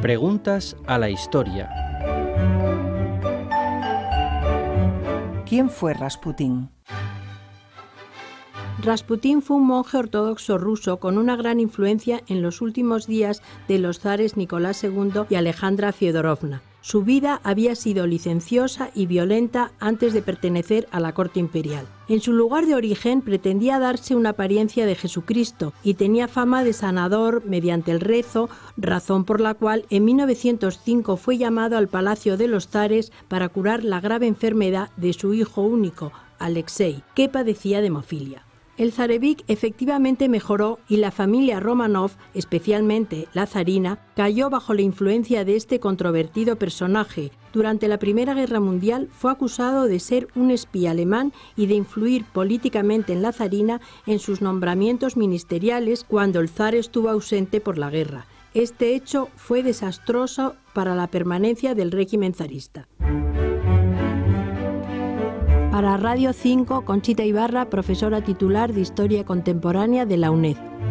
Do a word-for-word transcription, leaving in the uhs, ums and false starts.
Preguntas a la historia. ¿Quién fue Rasputín? Rasputín fue un monje ortodoxo ruso con una gran influencia en los últimos días de los zares Nicolás segundo y Alejandra Fiodorovna. Su vida había sido licenciosa y violenta antes de pertenecer a la corte imperial. En su lugar de origen pretendía darse una apariencia de Jesucristo y tenía fama de sanador mediante el rezo, razón por la cual en mil novecientos cinco fue llamado al Palacio de los Zares para curar la grave enfermedad de su hijo único, Alexei, que padecía de hemofilia. El zarevich efectivamente mejoró y la familia Romanov, especialmente la zarina, cayó bajo la influencia de este controvertido personaje. Durante la Primera Guerra Mundial fue acusado de ser un espía alemán y de influir políticamente en la zarina en sus nombramientos ministeriales cuando el zar estuvo ausente por la guerra. Este hecho fue desastroso para la permanencia del régimen zarista. Para Radio cinco, Conchita Ibarra, profesora titular de Historia Contemporánea de la UNED.